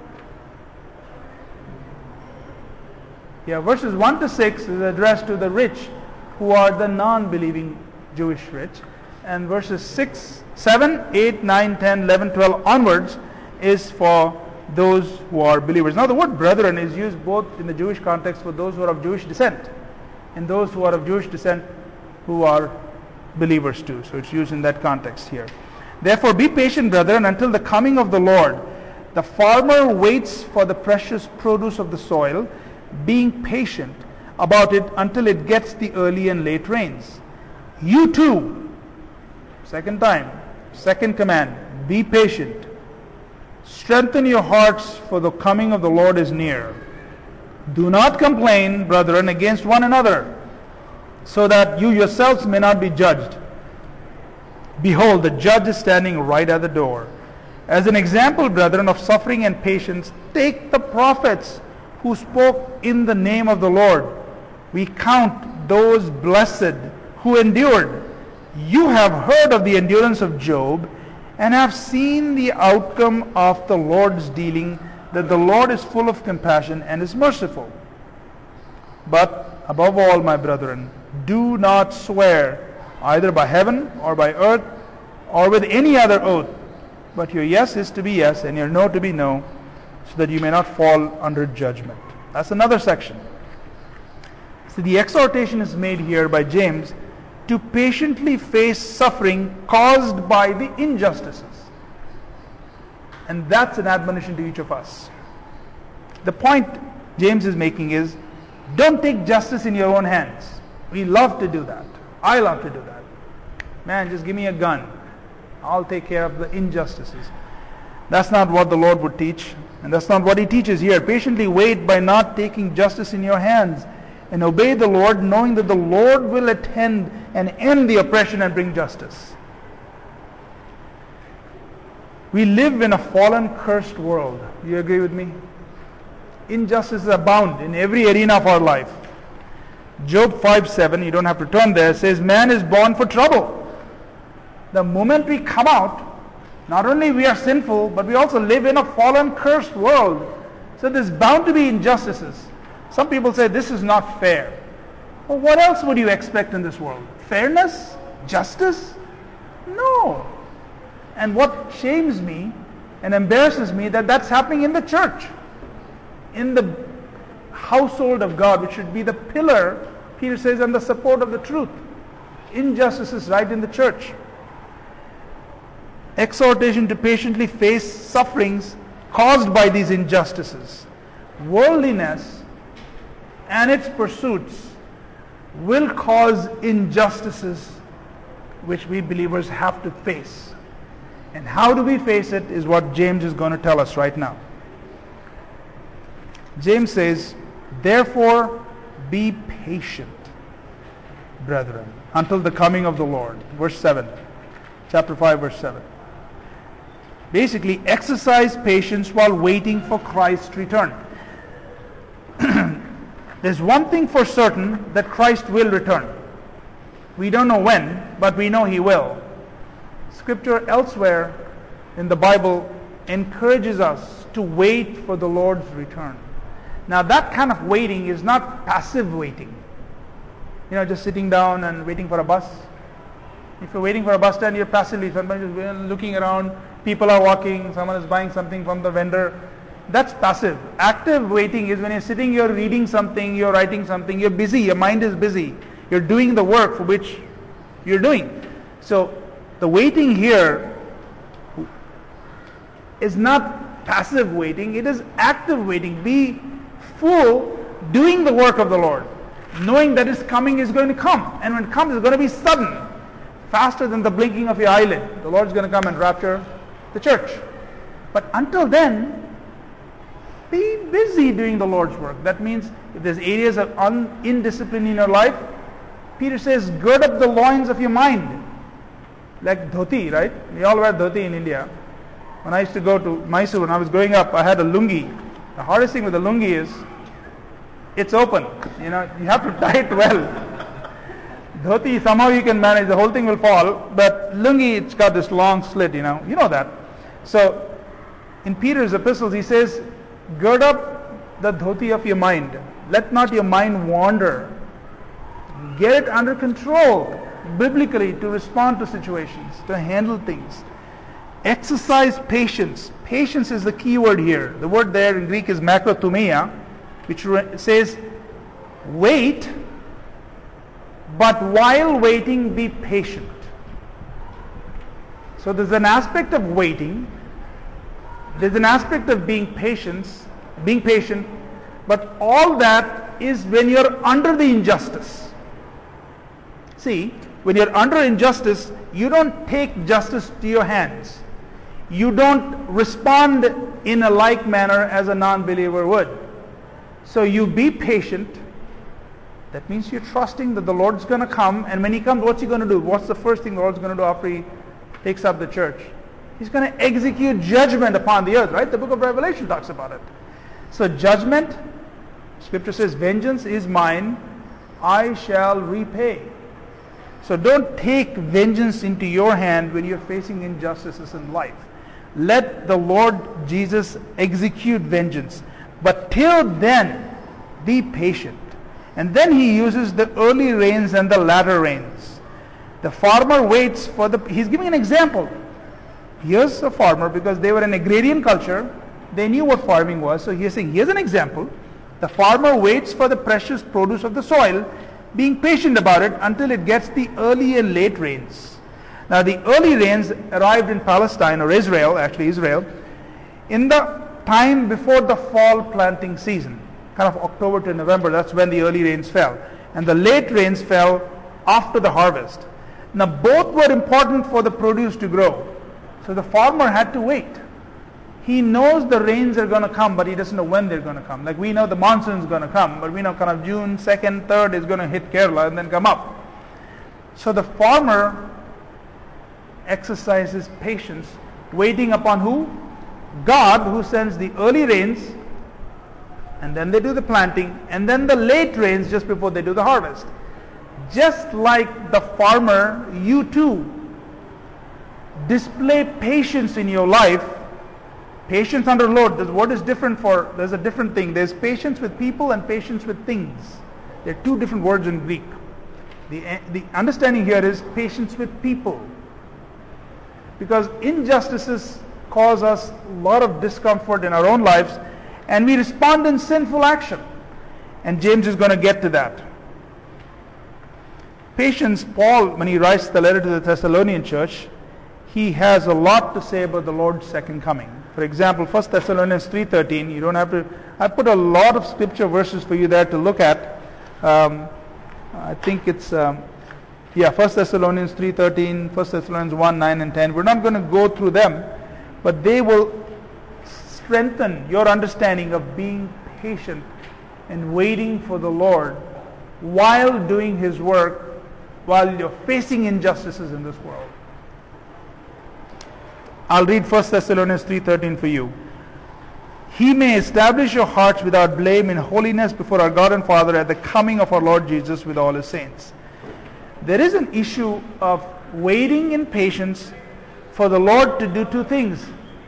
Yeah, verses one to six is addressed to the rich who are the non-believing Jewish rich. And verses six, seven, eight, nine, ten, eleven, twelve onwards is for those who are believers. Now the word brethren is used both in the Jewish context for those who are of Jewish descent and those who are of Jewish descent who are believers too. So it's used in that context here. Therefore be patient, brethren, until the coming of the Lord. The farmer waits for the precious produce of the soil, being patient about it until it gets the early and late rains. You too, second time, second command, be patient. Strengthen your hearts, for the coming of the Lord is near. Do not complain, brethren, against one another, so that you yourselves may not be judged. Behold, the judge is standing right at the door. As an example, brethren, of suffering and patience, take the prophets who spoke in the name of the Lord. We count those blessed who endured. You have heard of the endurance of Job and have seen the outcome of the Lord's dealing, that the Lord is full of compassion and is merciful. But above all, my brethren, do not swear either by heaven or by earth or with any other oath, but your yes is to be yes and your no to be no, so that you may not fall under judgment. That's another section. So the exhortation is made here by James to patiently face suffering caused by the injustices. And that's an admonition to each of us. The point James is making is, don't take justice in your own hands. We love to do that. I love to do that. Man, just give me a gun. I'll take care of the injustices. That's not what the Lord would teach. And that's not what he teaches here. Patiently wait by not taking justice in your hands, and obey the Lord, knowing that the Lord will attend and end the oppression and bring justice. We live in a fallen, cursed world. Do you agree with me? Injustices abound in every arena of our life. Job five seven, you don't have to turn there, says, man is born for trouble. The moment we come out, not only we are sinful, but we also live in a fallen, cursed world. So there's bound to be injustices. Some people say this is not fair. Well, what else would you expect in this world? Fairness? Justice? No. And what shames me and embarrasses me, that that's happening in the church, in the household of God, which should be the pillar, Peter says, and the support of the truth. Injustices right in the church. Exhortation to patiently face sufferings caused by these injustices. Worldliness and its pursuits will cause injustices which we believers have to face. And how do we face it is what James is going to tell us right now. James says, therefore be patient, brethren, until the coming of the Lord. Verse seven. Chapter five, verse seven. Basically, exercise patience while waiting for Christ's return. There's one thing for certain, that Christ will return. We don't know when, but we know he will. Scripture elsewhere in the Bible encourages us to wait for the Lord's return. Now that kind of waiting is not passive waiting. You know, just sitting down and waiting for a bus. If you're waiting for a bus stand, you're passively, sometimes you're looking around, people are walking, someone is buying something from the vendor. That's passive. Active waiting is when you're sitting, you're reading something, you're writing something, you're busy, your mind is busy. You're doing the work for which you're doing. So the waiting here is not passive waiting, it is active waiting. Be full doing the work of the Lord, knowing that His coming is going to come. And when it comes, it's going to be sudden, faster than the blinking of your eyelid. The Lord's going to come and rapture the church. But until then, be busy doing the Lord's work. That means if there's areas of un- indiscipline in your life, Peter says, gird up the loins of your mind. Like dhoti, right? We all wear dhoti in India. When I used to go to Mysore, when I was growing up, I had a lungi. The hardest thing with a lungi is, it's open. You know, you have to tie it well. Dhoti, somehow you can manage, the whole thing will fall. But lungi, it's got this long slit, you know. You know that. So, in Peter's epistles, he says, gird up the dhoti of your mind. Let not your mind wander. Get it under control, biblically, to respond to situations, to handle things. Exercise patience. Patience is the key word here. The word there in Greek is makrothumia, which says, wait, but while waiting, be patient. So there's an aspect of waiting, there's an aspect of being patient, being patient, but all that is when you're under the injustice. See, when you're under injustice, you don't take justice to your hands. You don't respond in a like manner as a non-believer would. So you be patient. That means you're trusting that the Lord's going to come, and when He comes, what's He going to do? What's the first thing the Lord's going to do after He takes up the church? He's going to execute judgment upon the earth, right? The book of Revelation talks about it. So judgment, Scripture says, vengeance is mine, I shall repay. So don't take vengeance into your hand when you're facing injustices in life. Let the Lord Jesus execute vengeance. But till then, be patient. And then He uses the early rains and the latter rains. The farmer waits for the... He's giving an example. Here's a farmer, because they were an agrarian culture. They knew what farming was. So he's saying, here's an example. The farmer waits for the precious produce of the soil, being patient about it until it gets the early and late rains. Now the early rains arrived in Palestine, or Israel, actually Israel, in the time before the fall planting season. Kind of October to November, that's when the early rains fell. And the late rains fell after the harvest. Now both were important for the produce to grow. So the farmer had to wait. He knows the rains are going to come, but he doesn't know when they're going to come. Like we know the monsoon is going to come, but we know kind of June second, third is going to hit Kerala and then come up. So the farmer exercises patience, waiting upon who? God, who sends the early rains, and then they do the planting, and then the late rains just before they do the harvest. Just like the farmer, you too display patience in your life. Patience under Lord. This word is different for, there's a different thing. There's patience with people and patience with things. There are two different words in Greek. The, the understanding here is patience with people. Because injustices cause us a lot of discomfort in our own lives, and we respond in sinful action. And James is going to get to that. Patience, Paul, when he writes the letter to the Thessalonian church, he has a lot to say about the Lord's second coming. For example, First Thessalonians three thirteen, you don't have to, I put a lot of scripture verses for you there to look at. Um, I think it's, um, yeah, First Thessalonians three thirteen, First Thessalonians one, nine and ten. We're not going to go through them, but they will strengthen your understanding of being patient and waiting for the Lord while doing His work, while you're facing injustices in this world. I'll read First Thessalonians three thirteen for you. He may establish your hearts without blame in holiness before our God and Father at the coming of our Lord Jesus with all His saints. There is an issue of waiting in patience for the Lord to do two things.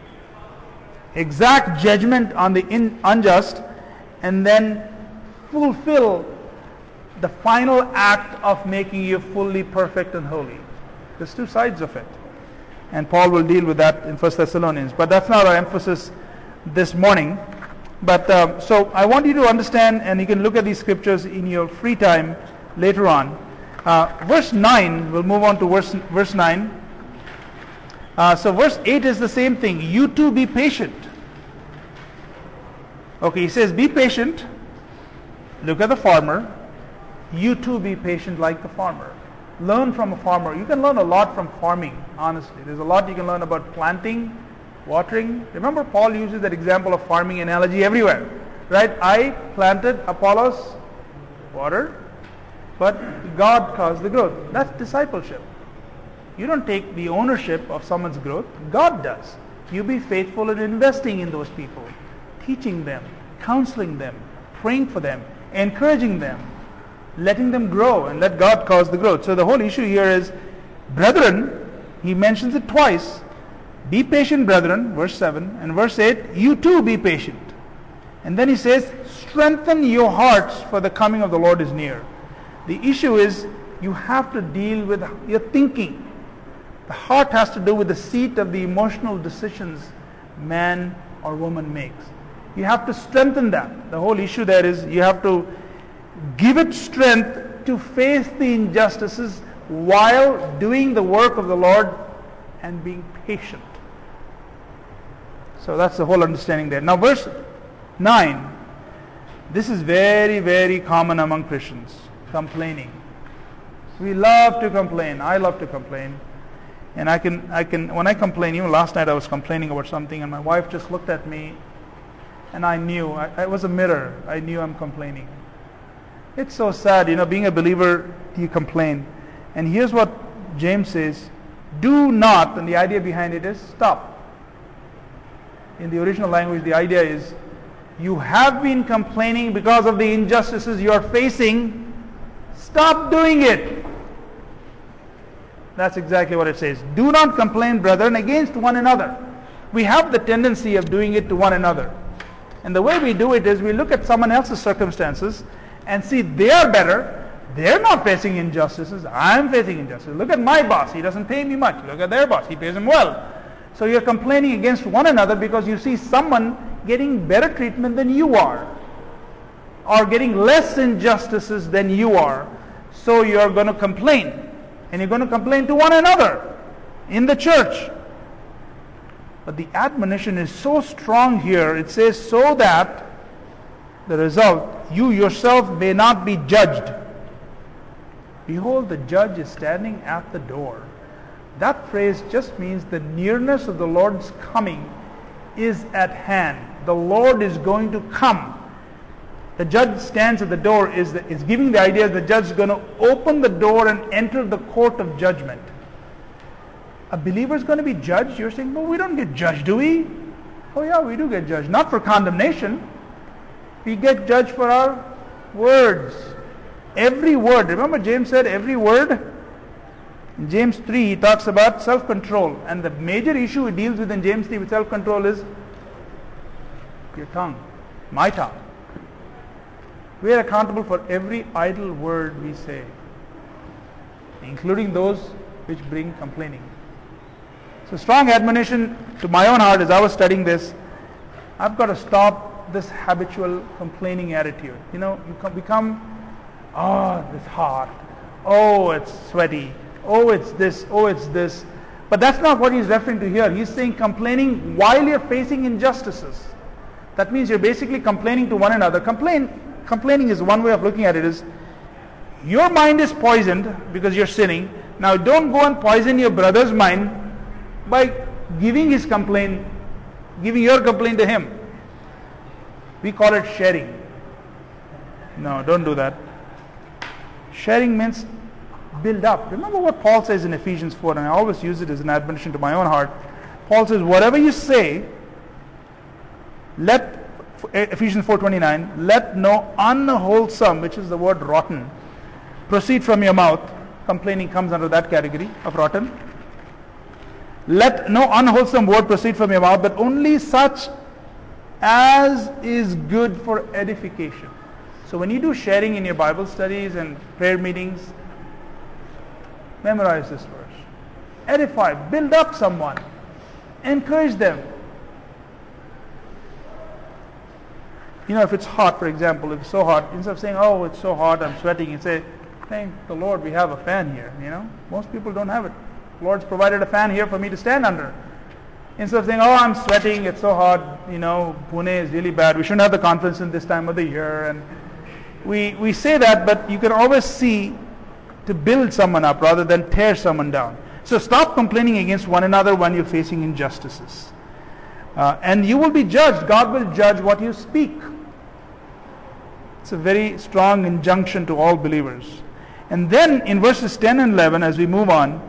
Exact judgment on the in, unjust, and then fulfill the final act of making you fully perfect and holy. There's two sides of it. And Paul will deal with that in First Thessalonians. But that's not our emphasis this morning. But um, so I want you to understand, and you can look at these scriptures in your free time later on, Uh, verse nine, we'll move on to verse, verse nine. Uh, so verse eight is the same thing. You too be patient. Okay, he says, be patient. Look at the farmer. You too be patient like the farmer. Learn from a farmer. You can learn a lot from farming, honestly. There's a lot you can learn about planting, watering. Remember, Paul uses that example of farming analogy everywhere. Right? I planted, Apollos watered, but God caused the growth. That's discipleship. You don't take the ownership of someone's growth. God does. You be faithful in investing in those people, teaching them, counseling them, praying for them, encouraging them, letting them grow, and let God cause the growth. So the whole issue here is, brethren, he mentions it twice. Be patient, brethren, verse seven, and verse eight, you too be patient. And then he says, strengthen your hearts, for the coming of the Lord is near. The issue is, you have to deal with your thinking. The heart has to do with the seat of the emotional decisions man or woman makes. You have to strengthen that. The whole issue there is, you have to give it strength to face the injustices while doing the work of the Lord and being patient. So that's the whole understanding there. Now verse nine. This is very, very common among Christians. Complaining. We love to complain. I love to complain. And I can, I can, when I complain, even last night I was complaining about something and my wife just looked at me and I knew, I, it was a mirror. I knew I'm complaining. It's so sad, you know, being a believer, you complain. And here's what James says, do not, and the idea behind it is stop. In the original language, the idea is, you have been complaining because of the injustices you are facing, stop doing it. That's exactly what it says. Do not complain, brethren, against one another. We have the tendency of doing it to one another. And the way we do it is we look at someone else's circumstances and see they are better. They're not facing injustices. I'm facing injustices. Look at my boss. He doesn't pay me much. Look at their boss. He pays him well. So you're complaining against one another because you see someone getting better treatment than you are, or getting less injustices than you are. So you're going to complain. And you're going to complain to one another in the church. But the admonition is so strong here. It says, so that the result, you yourself may not be judged. Behold, the judge is standing at the door. That phrase just means the nearness of the Lord's coming is at hand. The Lord is going to come. The judge stands at the door is, the, is giving the idea that the judge is going to open the door and enter the court of judgment. A believer is going to be judged. You're saying, well, we don't get judged, do we? Oh yeah, we do get judged. Not for condemnation. We get judged for our words. Every word. Remember James said every word? In James three, he talks about self-control. And the major issue he deals with in James three with self-control is your tongue. My tongue. We are accountable for every idle word we say, including those which bring complaining. So strong admonition to my own heart as I was studying this, I've got to stop this habitual complaining attitude. You know, you become, oh, it's hot. Oh, it's sweaty. Oh, it's this. Oh, it's this. But that's not what he's referring to here. He's saying complaining while you're facing injustices. That means you're basically complaining to one another. Complain. Complaining is one way of looking at it is, your mind is poisoned because you're sinning. Now don't go and poison your brother's mind by giving his complaint, giving your complaint to him. We call it sharing. No, don't do that. Sharing means build up. Remember what Paul says in Ephesians four, and I always use it as an admonition to my own heart. Paul says, whatever you say, let Ephesians four twenty-nine, let no unwholesome, which is the word rotten, proceed from your mouth. Complaining comes under that category of rotten. Let no unwholesome word proceed from your mouth, but only such as is good for edification. So when you do sharing in your Bible studies and prayer meetings, memorize this verse. Edify, build up someone, encourage them. You know, if it's hot, for example, if it's so hot, instead of saying, oh, it's so hot, I'm sweating, you say, Thank the Lord we have a fan here, you know. Most people don't have it. The Lord's provided a fan here for me to stand under. Instead of saying, oh, I'm sweating, it's so hot, you know, Pune is really bad. We shouldn't have the conference in this time of the year. And we, we say that, but you can always see to build someone up rather than tear someone down. So stop complaining against one another when you're facing injustices. Uh, and you will be judged. God will judge what you speak. It's a very strong injunction to all believers. And then in verses ten and eleven, as we move on,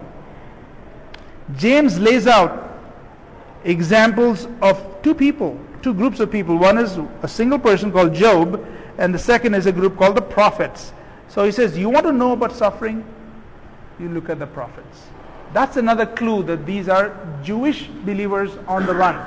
James lays out examples of two people, two groups of people. One is a single person called Job, and the second is a group called the prophets. So he says, you want to know about suffering? You look at the prophets. That's another clue that these are Jewish believers on the run.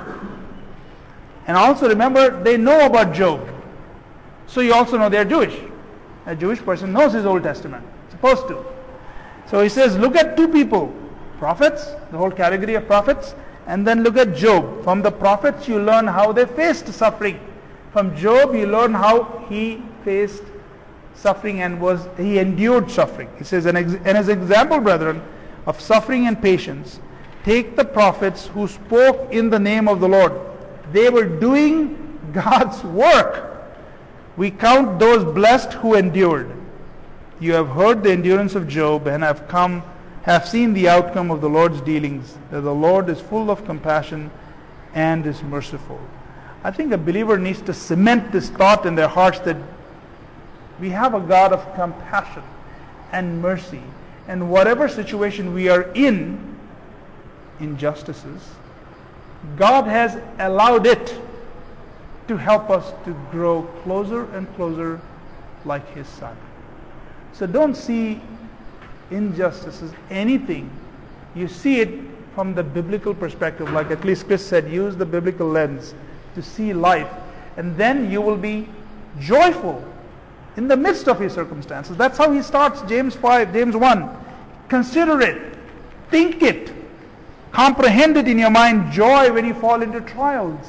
And also remember, they know about Job. So you also know they're Jewish. A Jewish person knows his Old Testament. Supposed to. So he says, look at two people. Prophets, the whole category of prophets. And then look at Job. From the prophets you learn how they faced suffering. From Job you learn how he faced suffering and was he endured suffering. He says, and as an example, brethren, of suffering and patience, take the prophets who spoke in the name of the Lord. They were doing God's work. We count those blessed who endured. You have heard the endurance of Job and have come, have seen the outcome of the Lord's dealings, that the Lord is full of compassion and is merciful. I think a believer needs to cement this thought in their hearts that we have a God of compassion and mercy. And whatever situation we are in, injustices, God has allowed it to help us to grow closer and closer like His Son. So don't see injustices, anything. You see it from the biblical perspective, like at least Chris said, use the biblical lens to see life. And then you will be joyful in the midst of your circumstances. That's how he starts James five, James one. Consider it, think it, comprehend it in your mind, joy when you fall into trials.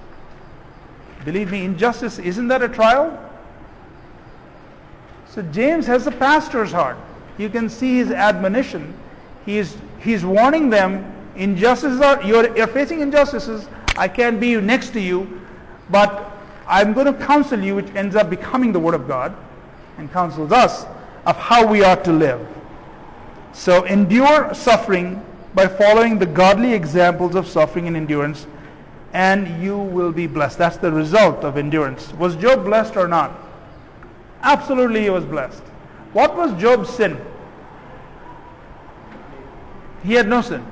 Believe me, injustice, isn't that a trial? So James has a pastor's heart. You can see his admonition. He is he's warning them, injustices are, you're, you're facing injustices, I can't be next to you, but I'm going to counsel you, which ends up becoming the Word of God, and counsels us of how we ought to live. So endure suffering by following the godly examples of suffering and endurance, and you will be blessed. That's the result of endurance. Was Job blessed or not? Absolutely he was blessed. What was Job's sin? He had no sin.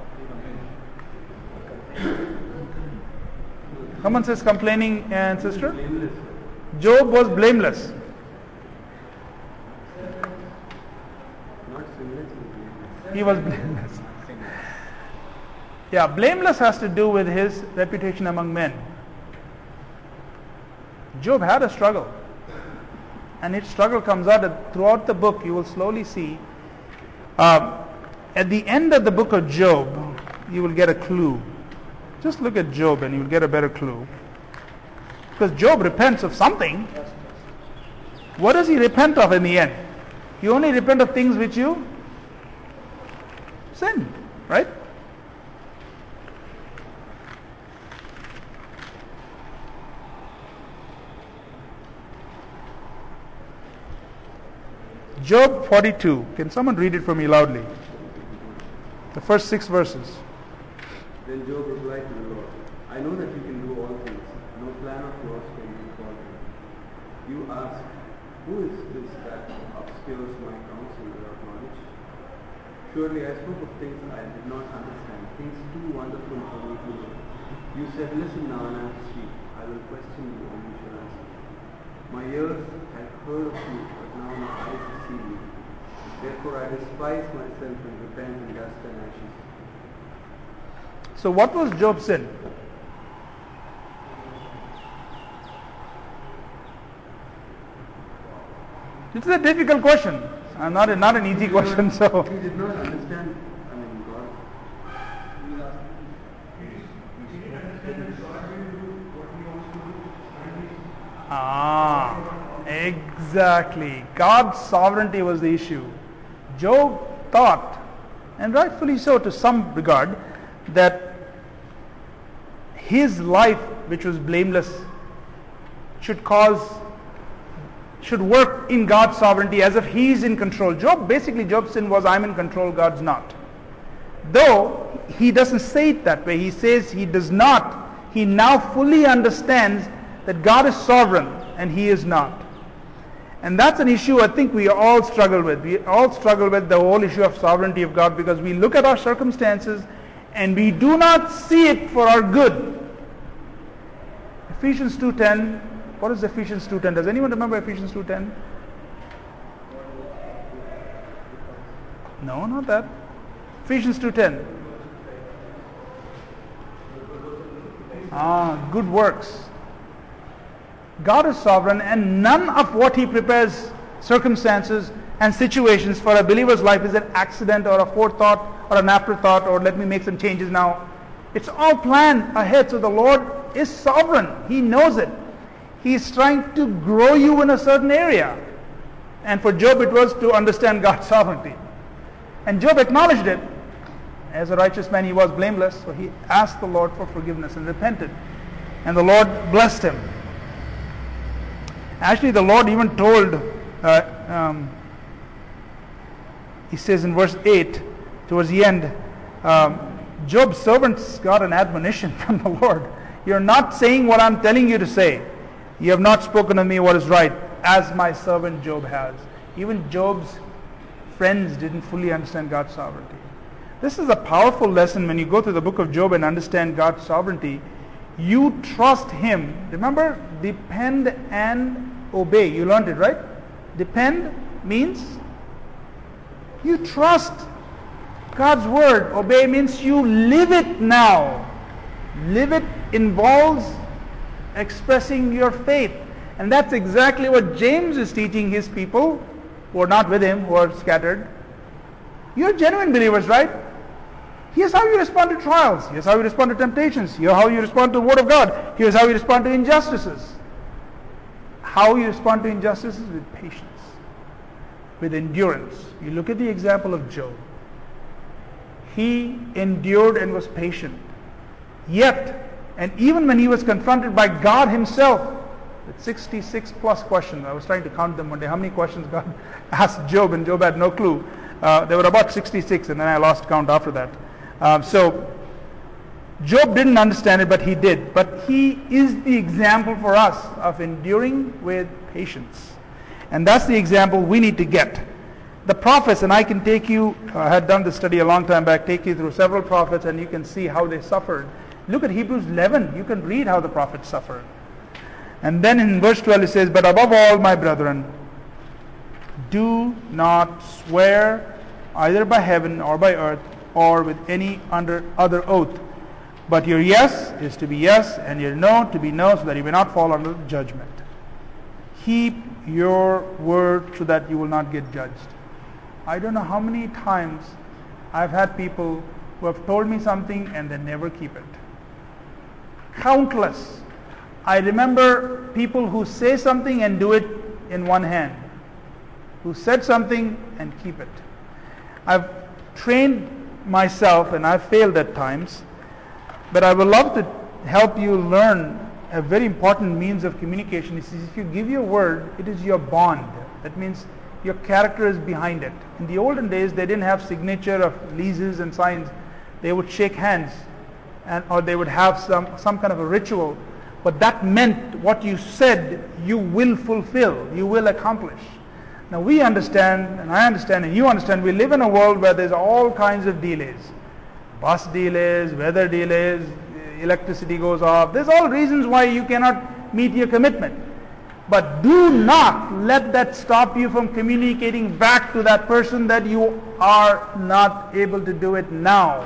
Someone says complaining and sister? Job was blameless. He was blameless. Yeah, blameless has to do with his reputation among men. Job had a struggle. And its struggle comes out throughout the book. You will slowly see. Uh, at the end of the book of Job, you will get a clue. Just look at Job and you will get a better clue. Because Job repents of something. What does he repent of in the end? You only repent of things which you sin, right? Job forty-two. Can someone read it for me loudly? The first six verses. Then Job replied to the Lord, I know that you can do all things. No plan of yours can be faulted. You ask, who is this that obscures my counsel without knowledge? Surely I spoke of things I did not understand, things too wonderful for me to know. You said, listen now and I will speak. I will question you and you shall answer. My ears have heard of you, but now my eyes have seen you. Therefore I despise myself and repent in dust and ashes. So what was Job's sin? It's a difficult question. Uh, not, a, not an easy question. So He did not understand, I mean, God. Ah, Exactly. God's sovereignty was the issue. Job thought, and rightfully so to some regard, that his life, which was blameless, should cause, should work in God's sovereignty as if he's in control. Job, basically Job's sin was, I'm in control, God's not. Though he doesn't say it that way, he says he does not. He now fully understands that God is sovereign and he is not. And that's an issue I think we all struggle with. We all struggle with the whole issue of sovereignty of God because we look at our circumstances and we do not see it for our good. Ephesians two ten. What is Ephesians two ten? Does anyone remember Ephesians two ten? No, not that. Ephesians two ten. Ah, good works. God is sovereign and none of what he prepares, circumstances and situations for a believer's life is an accident or a forethought or an afterthought or let me make some changes now. It's all planned ahead. So the Lord is sovereign. He knows it. He's trying to grow you in a certain area. And for Job it was to understand God's sovereignty. And Job acknowledged it. As a righteous man he was blameless. So he asked the Lord for forgiveness and repented. And the Lord blessed him. Actually, the Lord even told, uh, um, he says in verse eight, towards the end, um, Job's servants got an admonition from the Lord. You're not saying what I'm telling you to say. You have not spoken to me what is right, as my servant Job has. Even Job's friends didn't fully understand God's sovereignty. This is a powerful lesson when you go through the book of Job and understand God's sovereignty. You trust him. Remember, depend and obey. You learned it, right? Depend means you trust God's word. Obey means you live it now. Live it involves expressing your faith. And that's exactly what James is teaching his people who are not with him, who are scattered. You're genuine believers, right? Here's how you respond to trials. Here's how you respond to temptations. Here's how you respond to the Word of God. Here's how you respond to injustices. How you respond to injustices? With patience. With endurance. You look at the example of Job. He endured and was patient. Yet, and even when he was confronted by God himself, with sixty-six plus questions, I was trying to count them one day, how many questions God asked Job, and Job had no clue. Uh, there were about sixty-six, and then I lost count after that. Um, so, Job didn't understand it, but he did. But he is the example for us of enduring with patience. And that's the example we need to get. The prophets, and I can take you, I had done this study a long time back, take you through several prophets and you can see how they suffered. Look at Hebrews eleven, you can read how the prophets suffered. And then in verse twelve it says, but above all, my brethren, do not swear either by heaven or by earth or with any under other oath. But your yes is to be yes, and your no to be no, so that you may not fall under judgment. Keep your word so that you will not get judged. I don't know how many times I've had people who have told me something and they never keep it. Countless. I remember people who say something and do it in one hand, who said something and keep it. I've trained myself and I've failed at times, but I would love to help you learn a very important means of communication. Is if you give your word, it is your bond. That means your character is behind it. In the olden days, they didn't have signature of leases and signs. They would shake hands, and or they would have some, some kind of a ritual. But that meant what you said, you will fulfill, you will accomplish. Now we understand, and I understand, and you understand, we live in a world where there's all kinds of delays. Bus delays, weather delays, electricity goes off. There's all reasons why you cannot meet your commitment. But do not let that stop you from communicating back to that person that you are not able to do it now.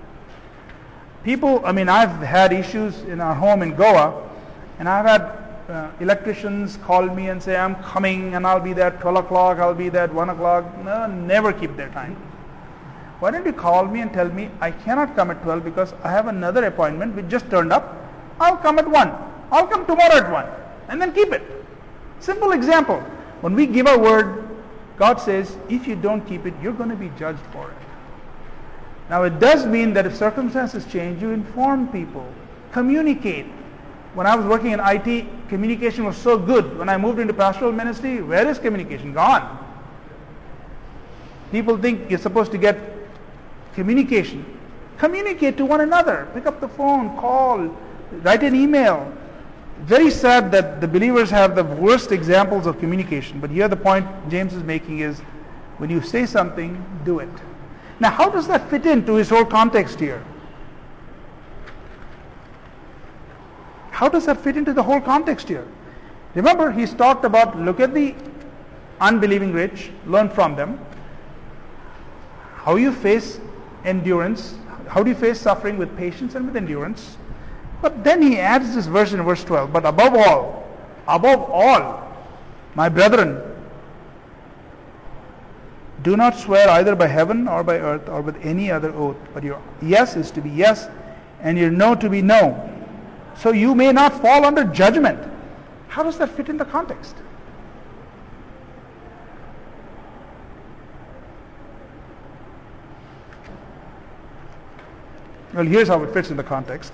People, I mean, I've had issues in our home in Goa, and I've had uh, electricians call me and say, I'm coming and I'll be there at twelve o'clock, I'll be there at one o'clock. No, never keep their time. Why don't you call me and tell me, I cannot come at twelve because I have another appointment which just turned up. I'll come at one. I'll come tomorrow at one. And then keep it. Simple example. When we give our word, God says, if you don't keep it, you're going to be judged for it. Now it does mean that if circumstances change, you inform people, communicate. When I was working in I T, communication was so good. When I moved into pastoral ministry, where is communication? Gone. People think you're supposed to get communication. Communicate to one another. Pick up the phone, call, write an email. Very sad that the believers have the worst examples of communication. But here the point James is making is, when you say something, do it. Now how does that fit into his whole context here? How does that fit into the whole context here? Remember, he's talked about, look at the unbelieving rich, learn from them. How you face endurance, how do you face suffering with patience and with endurance? But then he adds this verse in verse twelve, but above all, above all, my brethren, do not swear either by heaven or by earth or with any other oath, but your yes is to be yes and your no to be no, so you may not fall under judgment. How does that fit in the context? Well, here's how it fits in the context.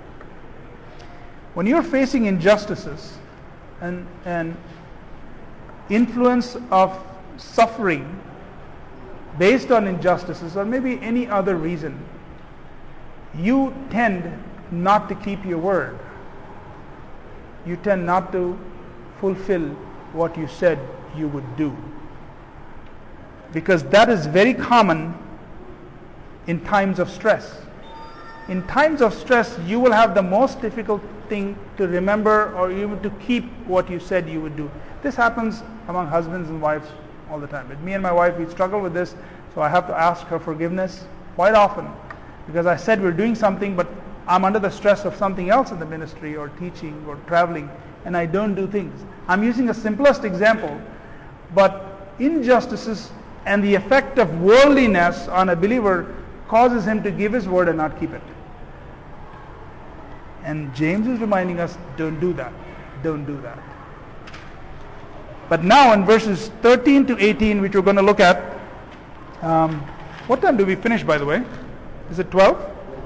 When you're facing injustices and, and influence of suffering based on injustices or maybe any other reason, you tend not to keep your word. You tend not to fulfill what you said you would do. Because that is very common in times of stress. In times of stress, you will have the most difficult thing to remember or even to keep what you said you would do. This happens among husbands and wives all the time. With me and my wife, we struggle with this, so I have to ask her forgiveness quite often because I said we're doing something, but I'm under the stress of something else in the ministry or teaching or traveling, and I don't do things. I'm using the simplest example, but injustices and the effect of worldliness on a believer causes him to give his word and not keep it. And James is reminding us, don't do that. Don't do that. But now in verses thirteen to eighteen, which we're going to look at, um, what time do we finish, by the way? Is it twelve?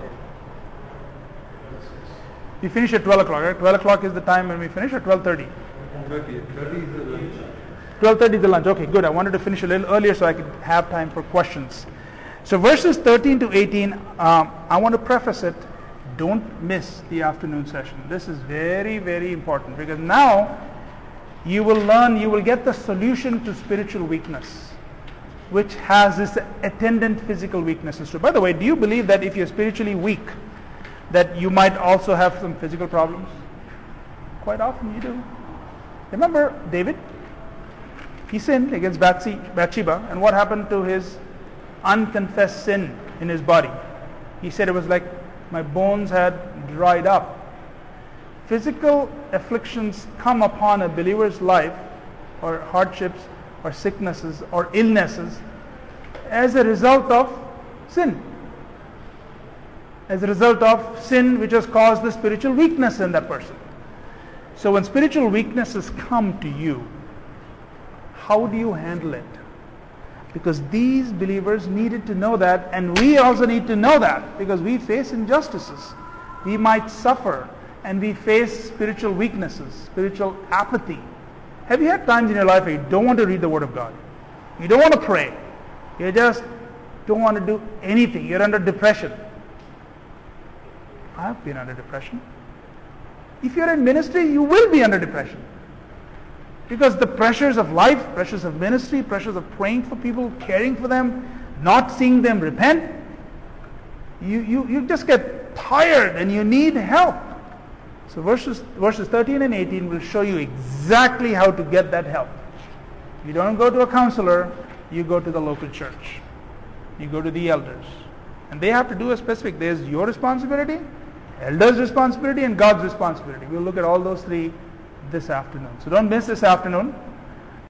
We finish at twelve o'clock, right? twelve o'clock is the time when we finish, or twelve thirty? thirty. thirty is the lunch. twelve thirty is the lunch. Okay, good. I wanted to finish a little earlier so I could have time for questions. So verses thirteen to eighteen, um, I want to preface it. Don't miss the afternoon session. This is very, very important because now you will learn, you will get the solution to spiritual weakness, which has this attendant physical weaknesses too. By the way, do you believe that if you're spiritually weak, that you might also have some physical problems? Quite often you do. Remember David? He sinned against Bathsheba, and what happened to his unconfessed sin in his body? He said it was like my bones had dried up. Physical afflictions come upon a believer's life, or hardships, or sicknesses, or illnesses, as a result of sin. As a result of sin which has caused the spiritual weakness in that person. So when spiritual weaknesses come to you, how do you handle it? Because these believers needed to know that, and we also need to know that, because we face injustices. We might suffer, and we face spiritual weaknesses, spiritual apathy. Have you had times in your life where you don't want to read the Word of God? You don't want to pray. You just don't want to do anything. You're under depression. I've been under depression. If you're in ministry, you will be under depression. Because the pressures of life, pressures of ministry, pressures of praying for people, caring for them, not seeing them repent, you, you, you just get tired and you need help. So verses, verses thirteen and eighteen will show you exactly how to get that help. You don't go to a counselor, you go to the local church. You go to the elders. And they have to do a specific. There's your responsibility, elders' responsibility, and God's responsibility. We'll look at all those three this afternoon. So don't miss this afternoon.